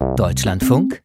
Deutschlandfunk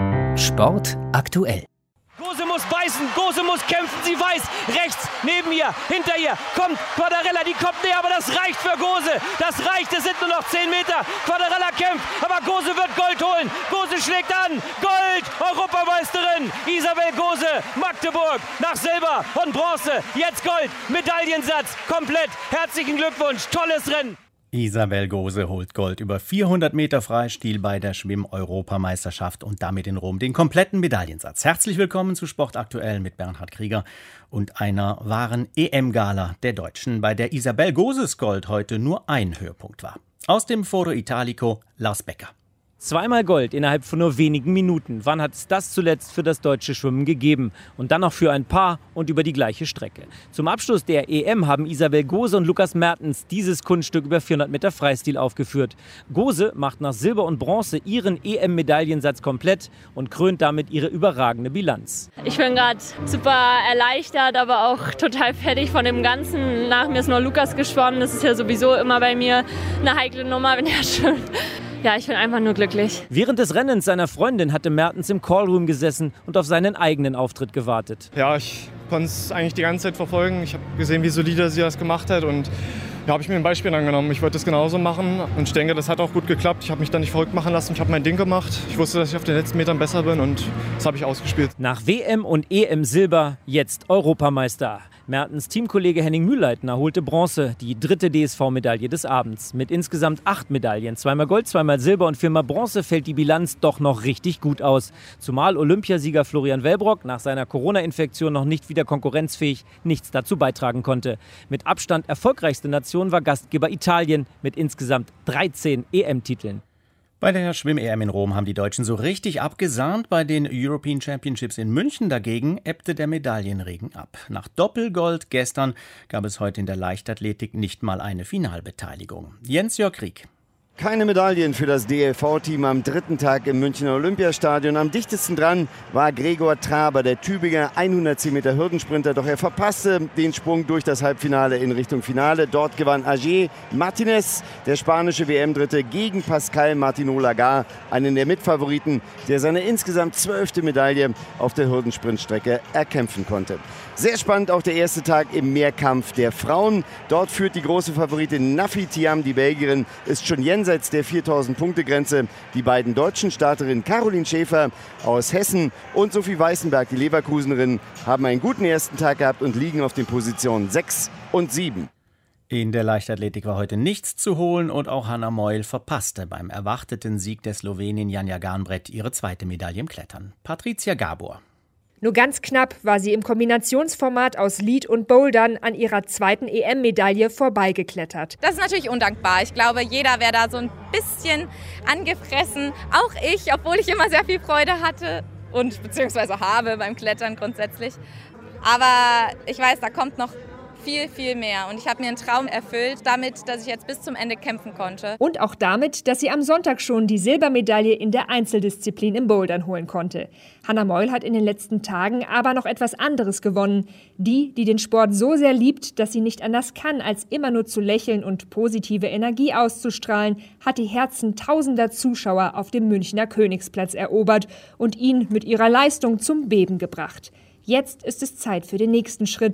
Sport aktuell. Gose muss beißen, Gose muss kämpfen, sie weiß, rechts, neben ihr, hinter ihr, kommt Quadarella, die kommt näher, aber das reicht für Gose, das reicht, es sind nur noch 10 Meter, Quadarella kämpft, aber Gose wird Gold holen, Gose schlägt an, Gold, Europameisterin, Isabel Gose, Magdeburg, nach Silber und Bronze, jetzt Gold, Medaillensatz, komplett, herzlichen Glückwunsch, tolles Rennen. Isabel Gose holt Gold über 400 Meter Freistil bei der Schwimm-Europameisterschaft und damit in Rom den kompletten Medaillensatz. Herzlich willkommen zu Sport aktuell mit Bernhard Krieger und einer wahren EM-Gala der Deutschen, bei der Isabel Goses Gold heute nur ein Höhepunkt war. Aus dem Foro Italico, Lars Becker. Zweimal Gold innerhalb von nur wenigen Minuten. Wann hat es das zuletzt für das deutsche Schwimmen gegeben? Und dann noch für ein Paar und über die gleiche Strecke. Zum Abschluss der EM haben Isabel Gose und Lukas Mertens dieses Kunststück über 400 Meter Freistil aufgeführt. Gose macht nach Silber und Bronze ihren EM-Medaillensatz komplett und krönt damit ihre überragende Bilanz. Ich bin gerade super erleichtert, aber auch total fertig von dem Ganzen. Nach mir ist nur Lukas geschwommen. Das ist ja sowieso immer bei mir eine heikle Nummer, wenn er schwimmt. Ja, ich bin einfach nur glücklich. Während des Rennens seiner Freundin hatte Mertens im Callroom gesessen und auf seinen eigenen Auftritt gewartet. Ja, ich konnte es eigentlich die ganze Zeit verfolgen. Ich habe gesehen, wie solide sie das gemacht hat und ja, habe ich mir ein Beispiel angenommen. Ich wollte das genauso machen und ich denke, das hat auch gut geklappt. Ich habe mich da nicht verrückt machen lassen. Ich habe mein Ding gemacht. Ich wusste, dass ich auf den letzten Metern besser bin und das habe ich ausgespielt. Nach WM und EM Silber, jetzt Europameister. Mertens Teamkollege Henning Mühlleitner holte Bronze, die dritte DSV-Medaille des Abends. Mit insgesamt 8 Medaillen, 2-mal Gold, 2-mal Silber und 4-mal Bronze fällt die Bilanz doch noch richtig gut aus. Zumal Olympiasieger Florian Wellbrock nach seiner Corona-Infektion noch nicht wieder konkurrenzfähig nichts dazu beitragen konnte. Mit Abstand erfolgreichste Nation war Gastgeber Italien mit insgesamt 13 EM-Titeln. Bei der Schwimm-EM in Rom haben die Deutschen so richtig abgesahnt. Bei den European Championships in München dagegen ebbte der Medaillenregen ab. Nach Doppelgold gestern gab es heute in der Leichtathletik nicht mal eine Finalbeteiligung. Jens-Jörg Krieg. Keine Medaillen für das DLV-Team am dritten Tag im Münchner Olympiastadion. Am dichtesten dran war Gregor Traber, der Tübinger 110 Meter Hürdensprinter. Doch er verpasste den Sprung durch das Halbfinale in Richtung Finale. Dort gewann Agé Martinez, der spanische WM-Dritte, gegen Pascal Martino Lagar, einen der Mitfavoriten, der seine insgesamt 12. Medaille auf der Hürdensprintstrecke erkämpfen konnte. Sehr spannend auch der erste Tag im Mehrkampf der Frauen. Dort führt die große Favoritin Nafi Thiam, die Belgierin, ist schon jenseits der 4000-Punkte-Grenze. Die beiden deutschen Starterinnen Caroline Schäfer aus Hessen und Sophie Weißenberg, die Leverkusenerin, haben einen guten ersten Tag gehabt und liegen auf den Positionen 6 und 7. In der Leichtathletik war heute nichts zu holen und auch Hannah Moil verpasste beim erwarteten Sieg der Slowenin Janja Garnbret ihre zweite Medaille im Klettern. Patricia Gabor. Nur ganz knapp war sie im Kombinationsformat aus Lead und Bouldern an ihrer zweiten EM-Medaille vorbeigeklettert. Das ist natürlich undankbar. Ich glaube, jeder wäre da so ein bisschen angefressen. Auch ich, obwohl ich immer sehr viel Freude hatte und beziehungsweise habe beim Klettern grundsätzlich. Aber ich weiß, da kommt noch viel, viel mehr. Und ich habe mir einen Traum erfüllt damit, dass ich jetzt bis zum Ende kämpfen konnte. Und auch damit, dass sie am Sonntag schon die Silbermedaille in der Einzeldisziplin im Bouldern holen konnte. Hannah Moil hat in den letzten Tagen aber noch etwas anderes gewonnen. Die den Sport so sehr liebt, dass sie nicht anders kann, als immer nur zu lächeln und positive Energie auszustrahlen, hat die Herzen tausender Zuschauer auf dem Münchner Königsplatz erobert und ihn mit ihrer Leistung zum Beben gebracht. Jetzt ist es Zeit für den nächsten Schritt.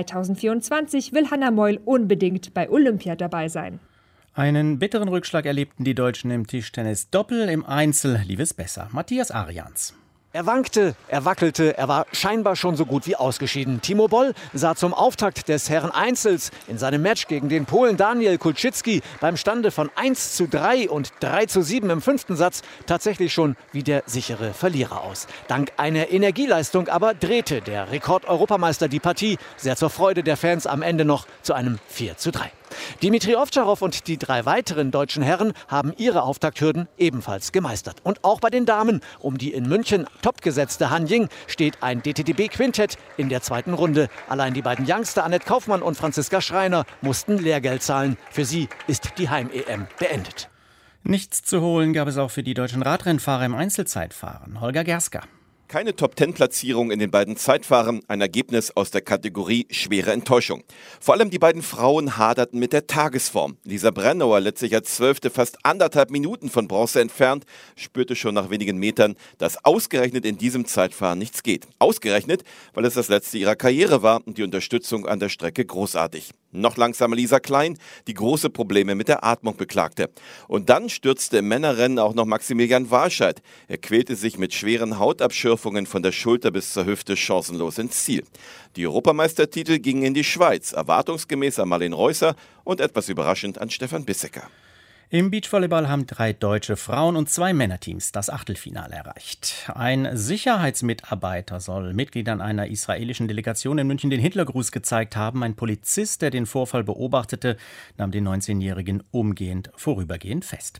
2024 will Hannah Moil unbedingt bei Olympia dabei sein. Einen bitteren Rückschlag erlebten die Deutschen im Tischtennis Doppel. Im Einzel lief es besser. Matthias Arians. Er wankte, er wackelte, er war scheinbar schon so gut wie ausgeschieden. Timo Boll sah zum Auftakt des Herren-Einzels in seinem Match gegen den Polen Daniel Kulczycki beim Stande von 1:3 und 3:7 im 5. Satz tatsächlich schon wie der sichere Verlierer aus. Dank einer Energieleistung aber drehte der Rekord-Europameister die Partie, sehr zur Freude der Fans, am Ende noch zu einem 4:3. Dimitri Ovtcharov und die 3 weiteren deutschen Herren haben ihre Auftakthürden ebenfalls gemeistert. Und auch bei den Damen, um die in München topgesetzte Han Ying, steht ein DTDB-Quintett in der zweiten Runde. Allein die beiden Youngster Annette Kaufmann und Franziska Schreiner mussten Lehrgeld zahlen. Für sie ist die Heim-EM beendet. Nichts zu holen gab es auch für die deutschen Radrennfahrer im Einzelzeitfahren. Holger Gerska. Keine Top-10-Platzierung in den beiden Zeitfahren, ein Ergebnis aus der Kategorie schwere Enttäuschung. Vor allem die beiden Frauen haderten mit der Tagesform. Lisa Brennauer, letztlich als 12. fast 1,5 Minuten von Bronze entfernt, spürte schon nach wenigen Metern, dass ausgerechnet in diesem Zeitfahren nichts geht. Ausgerechnet, weil es das letzte ihrer Karriere war und die Unterstützung an der Strecke großartig. Noch langsamer Lisa Klein, die große Probleme mit der Atmung beklagte. Und dann stürzte im Männerrennen auch noch Maximilian Warscheid. Er quälte sich mit schweren Hautabschürfungen von der Schulter bis zur Hüfte chancenlos ins Ziel. Die Europameistertitel gingen in die Schweiz, erwartungsgemäß an Marlene Reusser und etwas überraschend an Stefan Bisseker. Im Beachvolleyball haben 3 deutsche Frauen- und 2 Männerteams das Achtelfinale erreicht. Ein Sicherheitsmitarbeiter soll Mitgliedern einer israelischen Delegation in München den Hitlergruß gezeigt haben. Ein Polizist, der den Vorfall beobachtete, nahm den 19-Jährigen vorübergehend fest.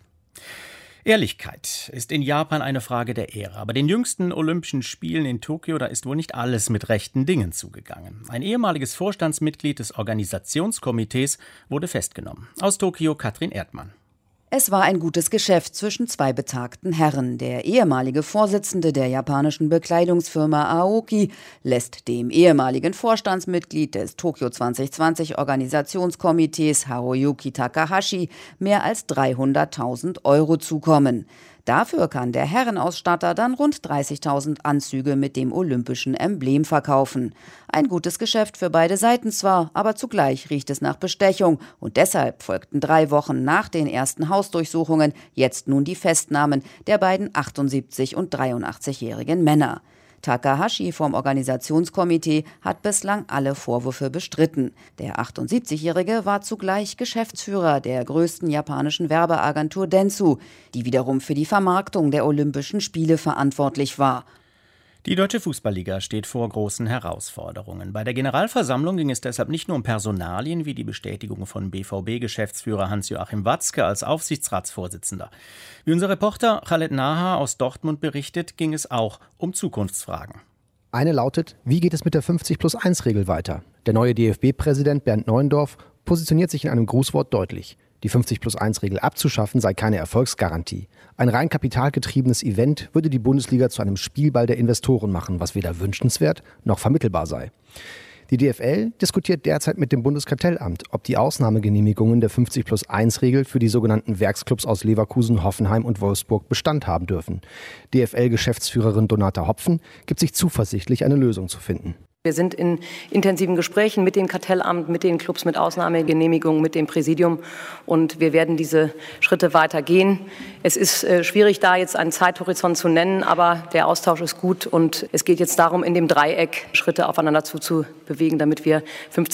Ehrlichkeit ist in Japan eine Frage der Ehre. Aber den jüngsten Olympischen Spielen in Tokio, da ist wohl nicht alles mit rechten Dingen zugegangen. Ein ehemaliges Vorstandsmitglied des Organisationskomitees wurde festgenommen. Aus Tokio Katrin Erdmann. Es war ein gutes Geschäft zwischen 2 betagten Herren. Der ehemalige Vorsitzende der japanischen Bekleidungsfirma Aoki lässt dem ehemaligen Vorstandsmitglied des Tokio 2020 Organisationskomitees Haruyuki Takahashi mehr als 300.000 € zukommen. Dafür kann der Herrenausstatter dann rund 30.000 Anzüge mit dem olympischen Emblem verkaufen. Ein gutes Geschäft für beide Seiten zwar, aber zugleich riecht es nach Bestechung. Und deshalb folgten 3 Wochen nach den ersten Hausdurchsuchungen jetzt nun die Festnahmen der beiden 78- und 83-jährigen Männer. Takahashi vom Organisationskomitee hat bislang alle Vorwürfe bestritten. Der 78-Jährige war zugleich Geschäftsführer der größten japanischen Werbeagentur Dentsu, die wiederum für die Vermarktung der Olympischen Spiele verantwortlich war. Die Deutsche Fußballliga steht vor großen Herausforderungen. Bei der Generalversammlung ging es deshalb nicht nur um Personalien wie die Bestätigung von BVB-Geschäftsführer Hans-Joachim Watzke als Aufsichtsratsvorsitzender. Wie unser Reporter Khaled Naha aus Dortmund berichtet, ging es auch um Zukunftsfragen. Eine lautet, wie geht es mit der 50+1-Regel weiter? Der neue DFB-Präsident Bernd Neuendorf positioniert sich in einem Grußwort deutlich. Die 50+1-Regel abzuschaffen sei keine Erfolgsgarantie. Ein rein kapitalgetriebenes Event würde die Bundesliga zu einem Spielball der Investoren machen, was weder wünschenswert noch vermittelbar sei. Die DFL diskutiert derzeit mit dem Bundeskartellamt, ob die Ausnahmegenehmigungen der 50+1-Regel für die sogenannten Werksclubs aus Leverkusen, Hoffenheim und Wolfsburg Bestand haben dürfen. DFL-Geschäftsführerin Donata Hopfen gibt sich zuversichtlich, eine Lösung zu finden. Wir sind in intensiven Gesprächen mit dem Kartellamt, mit den Clubs, mit Ausnahmegenehmigungen, mit dem Präsidium und wir werden diese Schritte weiter gehen. Es ist schwierig, da jetzt einen Zeithorizont zu nennen, aber der Austausch ist gut und es geht jetzt darum, in dem Dreieck Schritte aufeinander zuzubewegen, damit wir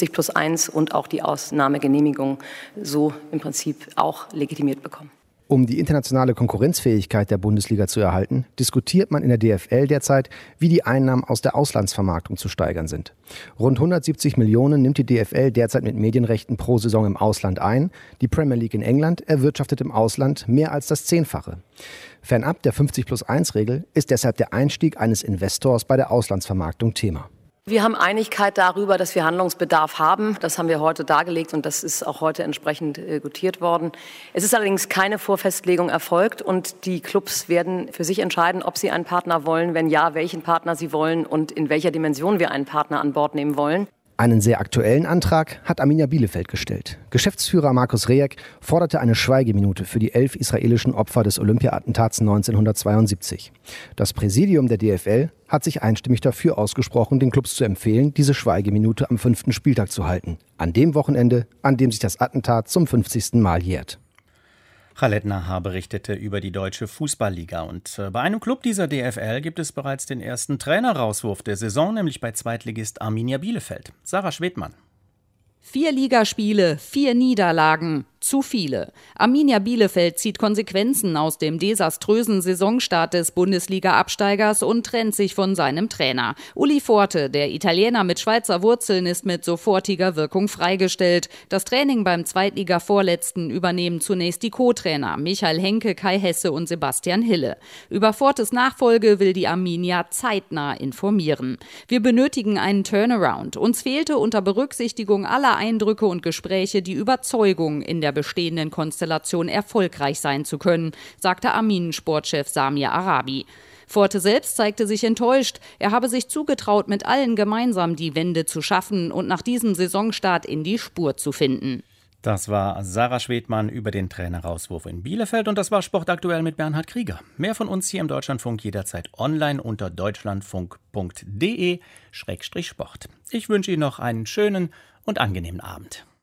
50+1 und auch die Ausnahmegenehmigung so im Prinzip auch legitimiert bekommen. Um die internationale Konkurrenzfähigkeit der Bundesliga zu erhalten, diskutiert man in der DFL derzeit, wie die Einnahmen aus der Auslandsvermarktung zu steigern sind. Rund 170 Millionen nimmt die DFL derzeit mit Medienrechten pro Saison im Ausland ein. Die Premier League in England erwirtschaftet im Ausland mehr als das 10-fache. Fernab der 50+1-Regel ist deshalb der Einstieg eines Investors bei der Auslandsvermarktung Thema. Wir haben Einigkeit darüber, dass wir Handlungsbedarf haben. Das haben wir heute dargelegt und das ist auch heute entsprechend gutiert worden. Es ist allerdings keine Vorfestlegung erfolgt und die Clubs werden für sich entscheiden, ob sie einen Partner wollen, wenn ja, welchen Partner sie wollen und in welcher Dimension wir einen Partner an Bord nehmen wollen. Einen sehr aktuellen Antrag hat Arminia Bielefeld gestellt. Geschäftsführer Markus Rejek forderte eine Schweigeminute für die 11 israelischen Opfer des Olympia-Attentats 1972. Das Präsidium der DFL hat sich einstimmig dafür ausgesprochen, den Clubs zu empfehlen, diese Schweigeminute am 5. Spieltag zu halten. An dem Wochenende, an dem sich das Attentat zum 50. Mal jährt. Khaled Naha berichtete über die Deutsche Fußballliga. Und bei einem Club dieser DFL gibt es bereits den ersten Trainerauswurf der Saison, nämlich bei Zweitligist Arminia Bielefeld. Sarah Schwedmann. 4 Ligaspiele, 4 Niederlagen. Zu viele. Arminia Bielefeld zieht Konsequenzen aus dem desaströsen Saisonstart des Bundesliga-Absteigers und trennt sich von seinem Trainer. Uli Forte, der Italiener mit Schweizer Wurzeln, ist mit sofortiger Wirkung freigestellt. Das Training beim Zweitliga-Vorletzten übernehmen zunächst die Co-Trainer Michael Henke, Kai Hesse und Sebastian Hille. Über Fortes Nachfolge will die Arminia zeitnah informieren. Wir benötigen einen Turnaround. Uns fehlte unter Berücksichtigung aller Eindrücke und Gespräche die Überzeugung, in der bestehenden Konstellation erfolgreich sein zu können, sagte Arminen-Sportchef Samir Arabi. Forte selbst zeigte sich enttäuscht. Er habe sich zugetraut, mit allen gemeinsam die Wende zu schaffen und nach diesem Saisonstart in die Spur zu finden. Das war Sarah Schwedmann über den Trainerauswurf in Bielefeld und das war Sport aktuell mit Bernhard Krieger. Mehr von uns hier im Deutschlandfunk jederzeit online unter deutschlandfunk.de/sport. Ich wünsche Ihnen noch einen schönen und angenehmen Abend.